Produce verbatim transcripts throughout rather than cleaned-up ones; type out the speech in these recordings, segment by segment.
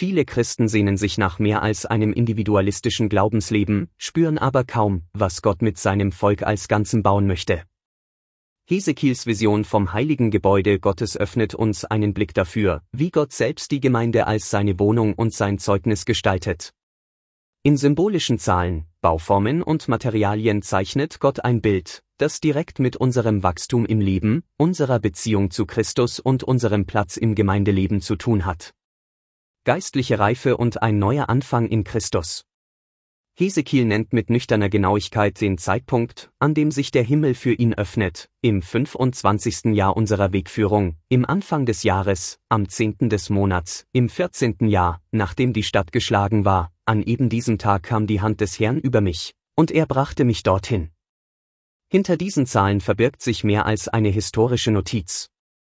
Viele Christen sehnen sich nach mehr als einem individualistischen Glaubensleben, spüren aber kaum, was Gott mit seinem Volk als Ganzem bauen möchte. Hesekiels Vision vom heiligen Gebäude Gottes öffnet uns einen Blick dafür, wie Gott selbst die Gemeinde als seine Wohnung und sein Zeugnis gestaltet. In symbolischen Zahlen, Bauformen und Materialien zeichnet Gott ein Bild, das direkt mit unserem Wachstum im Leben, unserer Beziehung zu Christus und unserem Platz im Gemeindeleben zu tun hat. Geistliche Reife und ein neuer Anfang in Christus. Hesekiel nennt mit nüchterner Genauigkeit den Zeitpunkt, an dem sich der Himmel für ihn öffnet, im fünfundzwanzigsten Jahr unserer Wegführung, im Anfang des Jahres, am zehnten des Monats, im vierzehnten Jahr, nachdem die Stadt geschlagen war, an eben diesem Tag kam die Hand des Herrn über mich, und er brachte mich dorthin. Hinter diesen Zahlen verbirgt sich mehr als eine historische Notiz.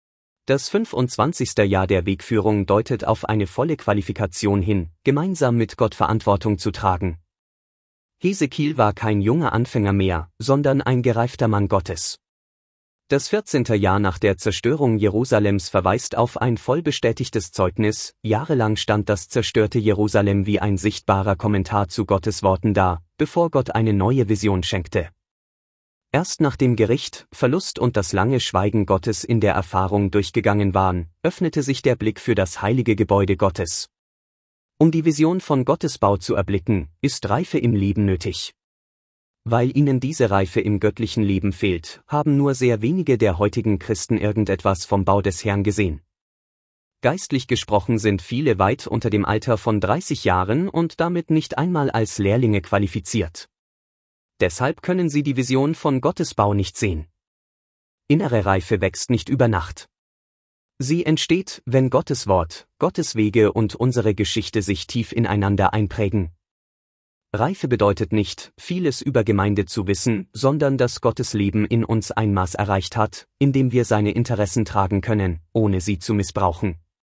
Das fünfundzwanzigste Jahr der Wegführung deutet auf eine volle Qualifikation hin, gemeinsam mit Gott Verantwortung zu tragen. Hesekiel war kein junger Anfänger mehr, sondern ein gereifter Mann Gottes. Das vierzehnte Jahr nach der Zerstörung Jerusalems verweist auf ein vollbestätigtes Zeugnis, jahrelang stand das zerstörte Jerusalem wie ein sichtbarer Kommentar zu Gottes Worten da, bevor Gott eine neue Vision schenkte. Erst nachdem Gericht, Verlust und das lange Schweigen Gottes in der Erfahrung durchgegangen waren, öffnete sich der Blick für das heilige Gebäude Gottes. Um die Vision von Gottes Bau zu erblicken, ist Reife im Leben nötig. Weil ihnen diese Reife im göttlichen Leben fehlt, haben nur sehr wenige der heutigen Christen irgendetwas vom Bau des Herrn gesehen. Geistlich gesprochen sind viele weit unter dem Alter von dreißig Jahren und damit nicht einmal als Lehrlinge qualifiziert. Deshalb können sie die Vision von Gottes Bau nicht sehen. Innere Reife wächst nicht über Nacht. Sie entsteht, wenn Gottes Wort, Gottes Wege und unsere Geschichte sich tief ineinander einprägen. Reife bedeutet nicht, vieles über Gemeinde zu wissen, sondern dass Gottes Leben in uns ein Maß erreicht hat, in dem wir seine Interessen tragen können, ohne sie zu missbrauchen.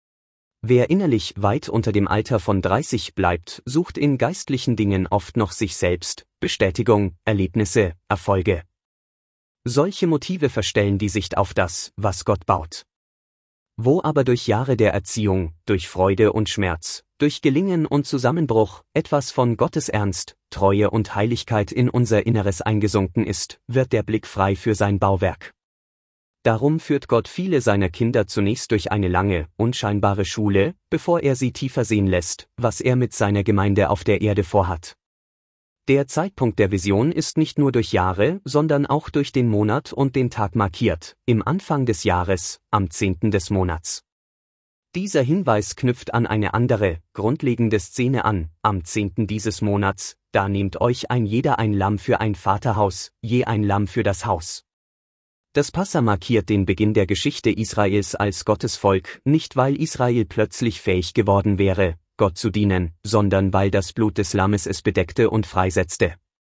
Wer innerlich weit unter dem Alter von dreißig bleibt, sucht in geistlichen Dingen oft noch sich selbst, Bestätigung, Erlebnisse, Erfolge. Solche Motive verstellen die Sicht auf das, was Gott baut. Wo aber durch Jahre der Erziehung, durch Freude und Schmerz, durch Gelingen und Zusammenbruch, etwas von Gottes Ernst, Treue und Heiligkeit in unser Inneres eingesunken ist, wird der Blick frei für sein Bauwerk. Darum führt Gott viele seiner Kinder zunächst durch eine lange, unscheinbare Schule, bevor er sie tiefer sehen lässt, was er mit seiner Gemeinde auf der Erde vorhat. Der Zeitpunkt der Vision ist nicht nur durch Jahre, sondern auch durch den Monat und den Tag markiert, im Anfang des Jahres, am zehnten des Monats. Dieser Hinweis knüpft an eine andere, grundlegende Szene an, am zehnten dieses Monats, da nehmt euch ein jeder ein Lamm für ein Vaterhaus, je ein Lamm für das Haus. Das Passa markiert den Beginn der Geschichte Israels als Gottes Volk, nicht weil Israel plötzlich fähig geworden wäre, Gott zu dienen, sondern weil das Blut des Lammes es bedeckte und freisetzte.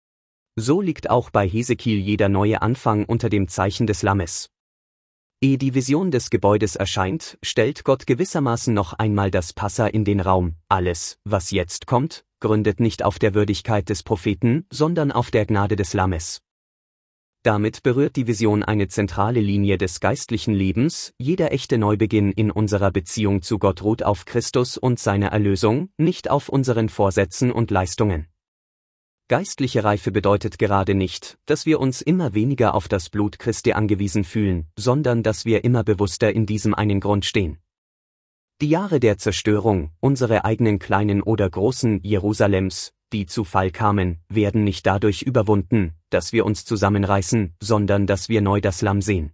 So liegt auch bei Hesekiel jeder neue Anfang unter dem Zeichen des Lammes. Ehe die Vision des Gebäudes erscheint, stellt Gott gewissermaßen noch einmal das Passa in den Raum. Alles, was jetzt kommt, gründet nicht auf der Würdigkeit des Propheten, sondern auf der Gnade des Lammes. Damit berührt die Vision eine zentrale Linie des geistlichen Lebens, jeder echte Neubeginn in unserer Beziehung zu Gott ruht auf Christus und seiner Erlösung, nicht auf unseren Vorsätzen und Leistungen. Geistliche Reife bedeutet gerade nicht, dass wir uns immer weniger auf das Blut Christi angewiesen fühlen, sondern dass wir immer bewusster in diesem einen Grund stehen. Die Jahre der Zerstörung, unsere eigenen kleinen oder großen Jerusalems, die zu Fall kamen, werden nicht dadurch überwunden, dass wir uns zusammenreißen, sondern dass wir neu das Lamm sehen.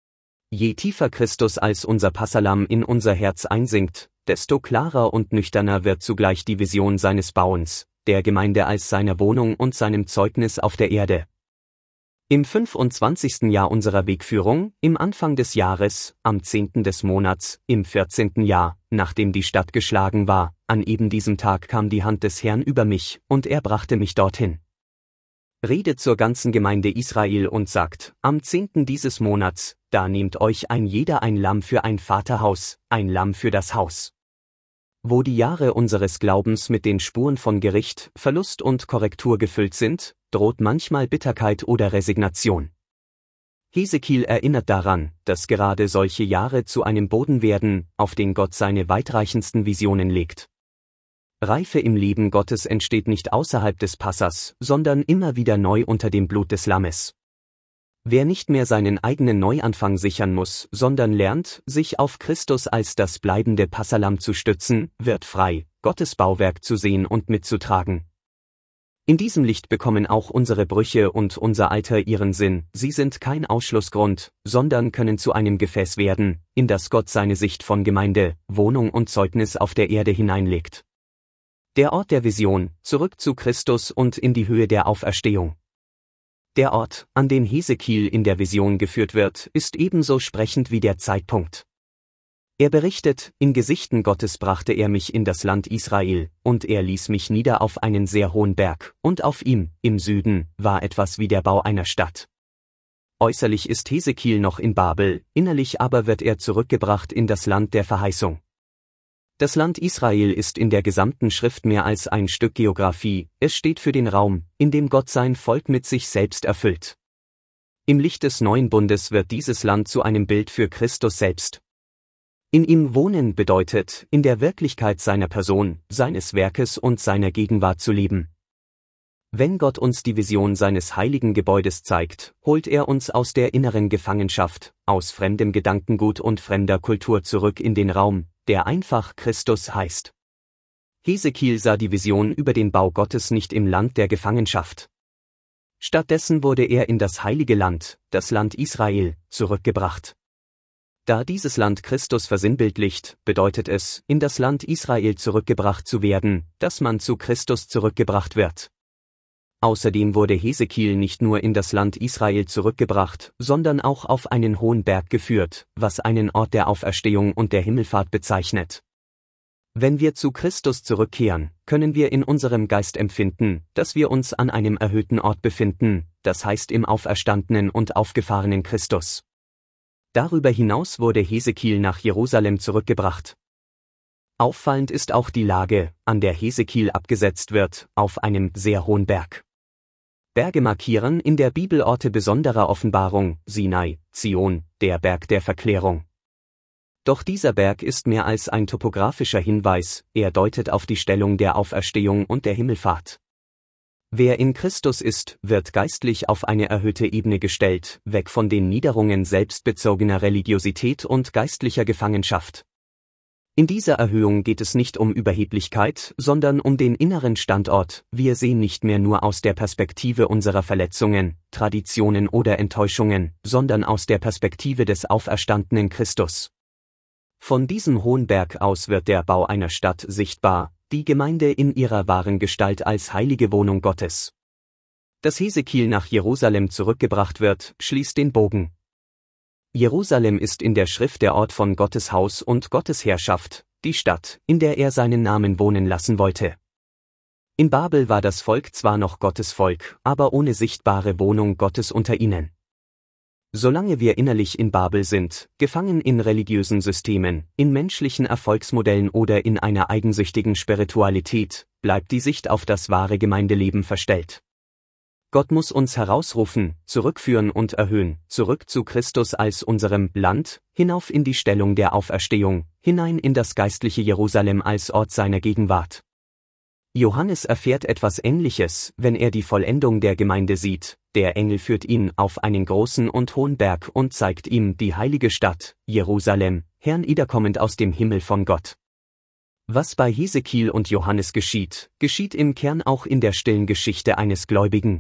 Je tiefer Christus als unser Passalamm in unser Herz einsinkt, desto klarer und nüchterner wird zugleich die Vision seines Bauens, der Gemeinde als seiner Wohnung und seinem Zeugnis auf der Erde. Im fünfundzwanzigsten Jahr unserer Wegführung, im Anfang des Jahres, am zehnten des Monats, im vierzehnten Jahr, nachdem die Stadt geschlagen war, an eben diesem Tag kam die Hand des Herrn über mich, und er brachte mich dorthin. Redet zur ganzen Gemeinde Israel und sagt, am zehnten dieses Monats, da nehmt euch ein jeder ein Lamm für ein Vaterhaus, ein Lamm für das Haus. Wo die Jahre unseres Glaubens mit den Spuren von Gericht, Verlust und Korrektur gefüllt sind, droht manchmal Bitterkeit oder Resignation. Hesekiel erinnert daran, dass gerade solche Jahre zu einem Boden werden, auf den Gott seine weitreichendsten Visionen legt. Reife im Leben Gottes entsteht nicht außerhalb des Passas, sondern immer wieder neu unter dem Blut des Lammes. Wer nicht mehr seinen eigenen Neuanfang sichern muss, sondern lernt, sich auf Christus als das bleibende Passahlamm zu stützen, wird frei, Gottes Bauwerk zu sehen und mitzutragen. In diesem Licht bekommen auch unsere Brüche und unser Alter ihren Sinn, sie sind kein Ausschlussgrund, sondern können zu einem Gefäß werden, in das Gott seine Sicht von Gemeinde, Wohnung und Zeugnis auf der Erde hineinlegt. Der Ort der Vision, zurück zu Christus und in die Höhe der Auferstehung. Der Ort, an den Hesekiel in der Vision geführt wird, ist ebenso sprechend wie der Zeitpunkt. Er berichtet, in Gesichten Gottes brachte er mich in das Land Israel, und er ließ mich nieder auf einen sehr hohen Berg, und auf ihm, im Süden, war etwas wie der Bau einer Stadt. Äußerlich ist Hesekiel noch in Babel, innerlich aber wird er zurückgebracht in das Land der Verheißung. Das Land Israel ist in der gesamten Schrift mehr als ein Stück Geographie, es steht für den Raum, in dem Gott sein Volk mit sich selbst erfüllt. Im Licht des neuen Bundes wird dieses Land zu einem Bild für Christus selbst. In ihm wohnen bedeutet, in der Wirklichkeit seiner Person, seines Werkes und seiner Gegenwart zu leben. Wenn Gott uns die Vision seines heiligen Gebäudes zeigt, holt er uns aus der inneren Gefangenschaft, aus fremdem Gedankengut und fremder Kultur zurück in den Raum, der einfach Christus heißt. Hesekiel sah die Vision über den Bau Gottes nicht im Land der Gefangenschaft. Stattdessen wurde er in das heilige Land, das Land Israel, zurückgebracht. Da dieses Land Christus versinnbildlicht, bedeutet es, in das Land Israel zurückgebracht zu werden, dass man zu Christus zurückgebracht wird. Außerdem wurde Hesekiel nicht nur in das Land Israel zurückgebracht, sondern auch auf einen hohen Berg geführt, was einen Ort der Auferstehung und der Himmelfahrt bezeichnet. Wenn wir zu Christus zurückkehren, können wir in unserem Geist empfinden, dass wir uns an einem erhöhten Ort befinden, das heißt im auferstandenen und aufgefahrenen Christus. Darüber hinaus wurde Hesekiel nach Jerusalem zurückgebracht. Auffallend ist auch die Lage, an der Hesekiel abgesetzt wird, auf einem sehr hohen Berg. Berge markieren in der Bibel Orte besonderer Offenbarung, Sinai, Zion, der Berg der Verklärung. Doch dieser Berg ist mehr als ein topografischer Hinweis, er deutet auf die Stellung der Auferstehung und der Himmelfahrt. Wer in Christus ist, wird geistlich auf eine erhöhte Ebene gestellt, weg von den Niederungen selbstbezogener Religiosität und geistlicher Gefangenschaft. In dieser Erhöhung geht es nicht um Überheblichkeit, sondern um den inneren Standort, wir sehen nicht mehr nur aus der Perspektive unserer Verletzungen, Traditionen oder Enttäuschungen, sondern aus der Perspektive des auferstandenen Christus. Von diesem hohen Berg aus wird der Bau einer Stadt sichtbar, die Gemeinde in ihrer wahren Gestalt als heilige Wohnung Gottes. Dass Hesekiel nach Jerusalem zurückgebracht wird, schließt den Bogen. Jerusalem ist in der Schrift der Ort von Gottes Haus und Gottes Herrschaft, die Stadt, in der er seinen Namen wohnen lassen wollte. In Babel war das Volk zwar noch Gottes Volk, aber ohne sichtbare Wohnung Gottes unter ihnen. Solange wir innerlich in Babel sind, gefangen in religiösen Systemen, in menschlichen Erfolgsmodellen oder in einer eigensüchtigen Spiritualität, bleibt die Sicht auf das wahre Gemeindeleben verstellt. Gott muss uns herausrufen, zurückführen und erhöhen, zurück zu Christus als unserem Land, hinauf in die Stellung der Auferstehung, hinein in das geistliche Jerusalem als Ort seiner Gegenwart. Johannes erfährt etwas Ähnliches, wenn er die Vollendung der Gemeinde sieht, der Engel führt ihn auf einen großen und hohen Berg und zeigt ihm die heilige Stadt, Jerusalem, herniederkommend aus dem Himmel von Gott. Was bei Hesekiel und Johannes geschieht, geschieht im Kern auch in der stillen Geschichte eines Gläubigen.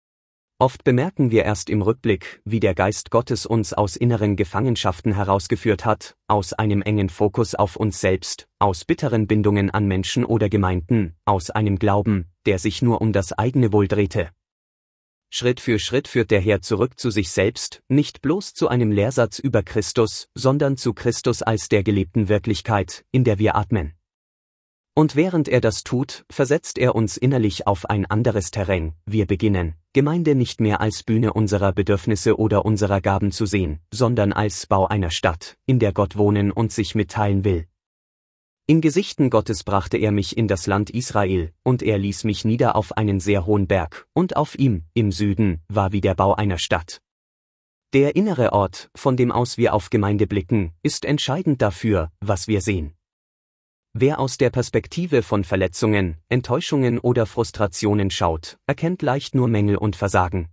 Oft bemerken wir erst im Rückblick, wie der Geist Gottes uns aus inneren Gefangenschaften herausgeführt hat, aus einem engen Fokus auf uns selbst, aus bitteren Bindungen an Menschen oder Gemeinden, aus einem Glauben, der sich nur um das eigene Wohl drehte. Schritt für Schritt führt der Herr zurück zu sich selbst, nicht bloß zu einem Lehrsatz über Christus, sondern zu Christus als der gelebten Wirklichkeit, in der wir atmen. Und während er das tut, versetzt er uns innerlich auf ein anderes Terrain, wir beginnen, Gemeinde nicht mehr als Bühne unserer Bedürfnisse oder unserer Gaben zu sehen, sondern als Bau einer Stadt, in der Gott wohnen und sich mitteilen will. In Gesichten Gottes brachte er mich in das Land Israel, und er ließ mich nieder auf einen sehr hohen Berg, und auf ihm, im Süden, war wie der Bau einer Stadt. Der innere Ort, von dem aus wir auf Gemeinde blicken, ist entscheidend dafür, was wir sehen. Wer aus der Perspektive von Verletzungen, Enttäuschungen oder Frustrationen schaut, erkennt leicht nur Mängel und Versagen.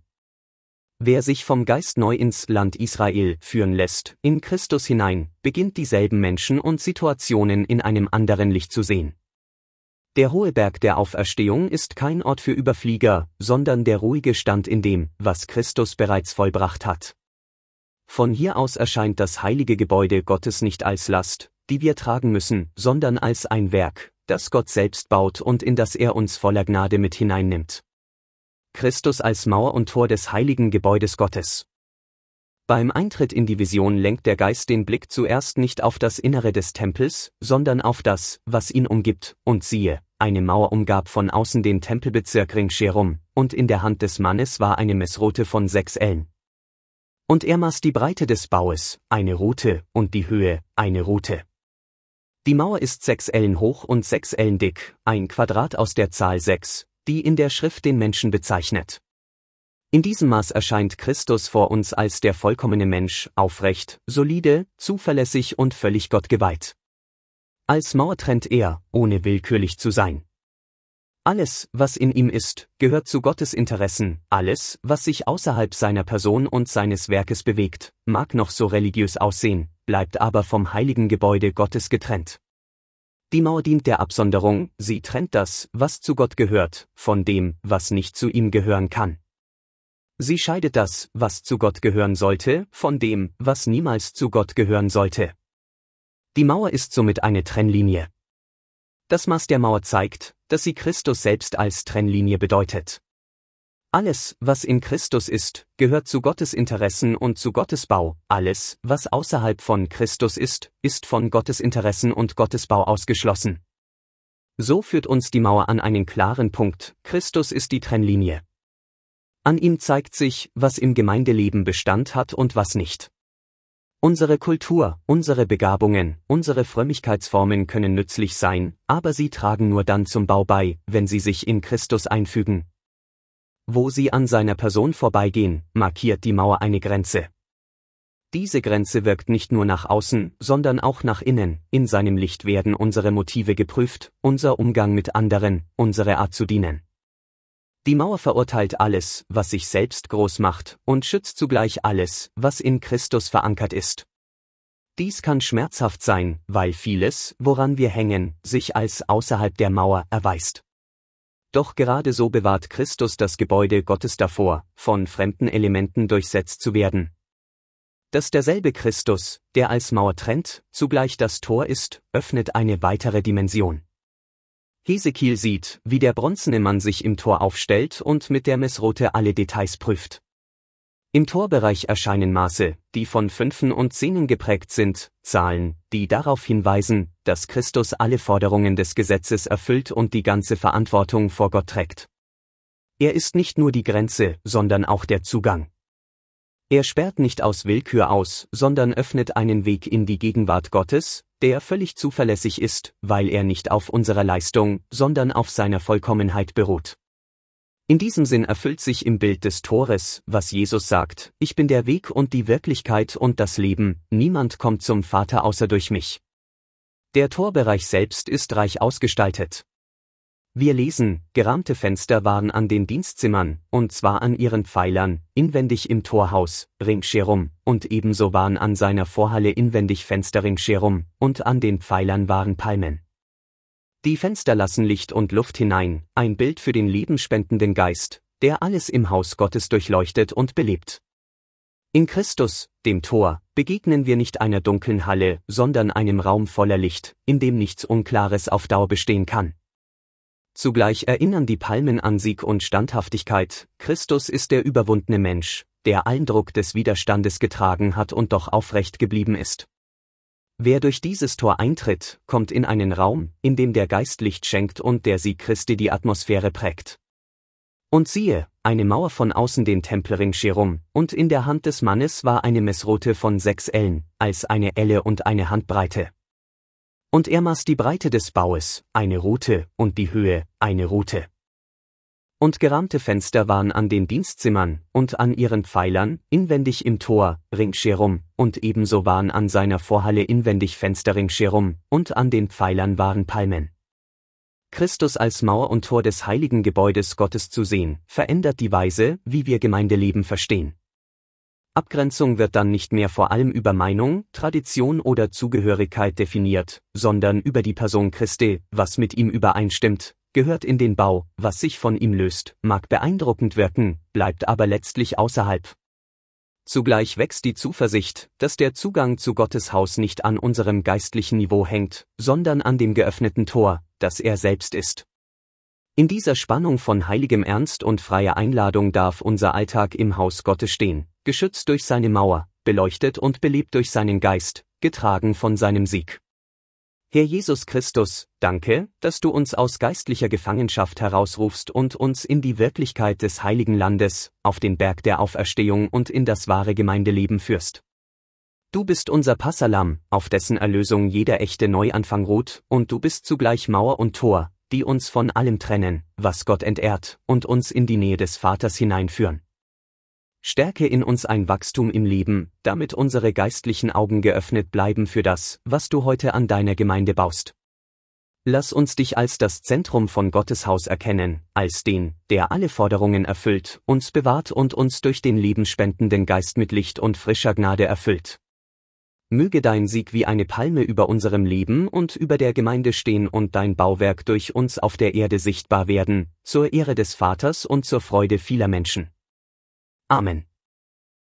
Wer sich vom Geist neu ins Land Israel führen lässt, in Christus hinein, beginnt dieselben Menschen und Situationen in einem anderen Licht zu sehen. Der hohe Berg der Auferstehung ist kein Ort für Überflieger, sondern der ruhige Stand in dem, was Christus bereits vollbracht hat. Von hier aus erscheint das heilige Gebäude Gottes nicht als Last, die wir tragen müssen, sondern als ein Werk, das Gott selbst baut und in das er uns voller Gnade mit hineinnimmt. Christus als Mauer und Tor des heiligen Gebäudes Gottes. Beim Eintritt in die Vision lenkt der Geist den Blick zuerst nicht auf das Innere des Tempels, sondern auf das, was ihn umgibt, und siehe, eine Mauer umgab von außen den Tempelbezirk ringsherum, und in der Hand des Mannes war eine Messrute von sechs Ellen. Und er maß die Breite des Baues, eine Rute, und die Höhe, eine Rute. Die Mauer ist sechs Ellen hoch und sechs Ellen dick, ein Quadrat aus der Zahl sechs, die in der Schrift den Menschen bezeichnet. In diesem Maß erscheint Christus vor uns als der vollkommene Mensch, aufrecht, solide, zuverlässig und völlig Gott geweiht. Als Mauer trennt er, ohne willkürlich zu sein. Alles, was in ihm ist, gehört zu Gottes Interessen, alles, was sich außerhalb seiner Person und seines Werkes bewegt, mag noch so religiös aussehen, bleibt aber vom heiligen Gebäude Gottes getrennt. Die Mauer dient der Absonderung, sie trennt das, was zu Gott gehört, von dem, was nicht zu ihm gehören kann. Sie scheidet das, was zu Gott gehören sollte, von dem, was niemals zu Gott gehören sollte. Die Mauer ist somit eine Trennlinie. Das Maß der Mauer zeigt, dass sie Christus selbst als Trennlinie bedeutet. Alles, was in Christus ist, gehört zu Gottes Interessen und zu Gottes Bau, alles, was außerhalb von Christus ist, ist von Gottes Interessen und Gottes Bau ausgeschlossen. So führt uns die Mauer an einen klaren Punkt, Christus ist die Trennlinie. An ihm zeigt sich, was im Gemeindeleben Bestand hat und was nicht. Unsere Kultur, unsere Begabungen, unsere Frömmigkeitsformen können nützlich sein, aber sie tragen nur dann zum Bau bei, wenn sie sich in Christus einfügen. Wo sie an seiner Person vorbeigehen, markiert die Mauer eine Grenze. Diese Grenze wirkt nicht nur nach außen, sondern auch nach innen, in seinem Licht werden unsere Motive geprüft, unser Umgang mit anderen, unsere Art zu dienen. Die Mauer verurteilt alles, was sich selbst groß macht, und schützt zugleich alles, was in Christus verankert ist. Dies kann schmerzhaft sein, weil vieles, woran wir hängen, sich als außerhalb der Mauer erweist. Doch gerade so bewahrt Christus das Gebäude Gottes davor, von fremden Elementen durchsetzt zu werden. Dass derselbe Christus, der als Mauer trennt, zugleich das Tor ist, öffnet eine weitere Dimension. Hesekiel sieht, wie der bronzene Mann sich im Tor aufstellt und mit der Messrute alle Details prüft. Im Torbereich erscheinen Maße, die von Fünfen und Zehnen geprägt sind, Zahlen, die darauf hinweisen, dass Christus alle Forderungen des Gesetzes erfüllt und die ganze Verantwortung vor Gott trägt. Er ist nicht nur die Grenze, sondern auch der Zugang. Er sperrt nicht aus Willkür aus, sondern öffnet einen Weg in die Gegenwart Gottes, der völlig zuverlässig ist, weil er nicht auf unserer Leistung, sondern auf seiner Vollkommenheit beruht. In diesem Sinn erfüllt sich im Bild des Tores, was Jesus sagt, ich bin der Weg und die Wirklichkeit und das Leben, niemand kommt zum Vater außer durch mich. Der Torbereich selbst ist reich ausgestaltet. Wir lesen, gerahmte Fenster waren an den Dienstzimmern, und zwar an ihren Pfeilern, inwendig im Torhaus, ringsherum, und ebenso waren an seiner Vorhalle inwendig Fenster ringsherum, und an den Pfeilern waren Palmen. Die Fenster lassen Licht und Luft hinein, ein Bild für den lebenspendenden Geist, der alles im Haus Gottes durchleuchtet und belebt. In Christus, dem Tor, begegnen wir nicht einer dunklen Halle, sondern einem Raum voller Licht, in dem nichts Unklares auf Dauer bestehen kann. Zugleich erinnern die Palmen an Sieg und Standhaftigkeit, Christus ist der überwundene Mensch, der allen Druck des Widerstandes getragen hat und doch aufrecht geblieben ist. Wer durch dieses Tor eintritt, kommt in einen Raum, in dem der Geist Licht schenkt und der Sieg Christi die Atmosphäre prägt. Und siehe, eine Mauer von außen den Tempel ringsherum, und in der Hand des Mannes war eine Messrute von sechs Ellen, als eine Elle und eine Handbreite. Und er maß die Breite des Baues, eine Rute, und die Höhe, eine Rute. Und gerahmte Fenster waren an den Dienstzimmern, und an ihren Pfeilern, inwendig im Tor, ringsherum, und ebenso waren an seiner Vorhalle inwendig Fenster ringsherum, und an den Pfeilern waren Palmen. Christus als Mauer und Tor des heiligen Gebäudes Gottes zu sehen, verändert die Weise, wie wir Gemeindeleben verstehen. Abgrenzung wird dann nicht mehr vor allem über Meinung, Tradition oder Zugehörigkeit definiert, sondern über die Person Christi, was mit ihm übereinstimmt, gehört in den Bau, was sich von ihm löst, mag beeindruckend wirken, bleibt aber letztlich außerhalb. Zugleich wächst die Zuversicht, dass der Zugang zu Gottes Haus nicht an unserem geistlichen Niveau hängt, sondern an dem geöffneten Tor, das er selbst ist. In dieser Spannung von heiligem Ernst und freier Einladung darf unser Alltag im Haus Gottes stehen, geschützt durch seine Mauer, beleuchtet und belebt durch seinen Geist, getragen von seinem Sieg. Herr Jesus Christus, danke, dass du uns aus geistlicher Gefangenschaft herausrufst und uns in die Wirklichkeit des heiligen Landes, auf den Berg der Auferstehung und in das wahre Gemeindeleben führst. Du bist unser Passalam, auf dessen Erlösung jeder echte Neuanfang ruht, und du bist zugleich Mauer und Tor, die uns von allem trennen, was Gott entehrt, und uns in die Nähe des Vaters hineinführen. Stärke in uns ein Wachstum im Leben, damit unsere geistlichen Augen geöffnet bleiben für das, was du heute an deiner Gemeinde baust. Lass uns dich als das Zentrum von Gottes Haus erkennen, als den, der alle Forderungen erfüllt, uns bewahrt und uns durch den lebensspendenden Geist mit Licht und frischer Gnade erfüllt. Möge dein Sieg wie eine Palme über unserem Leben und über der Gemeinde stehen und dein Bauwerk durch uns auf der Erde sichtbar werden, zur Ehre des Vaters und zur Freude vieler Menschen. Amen.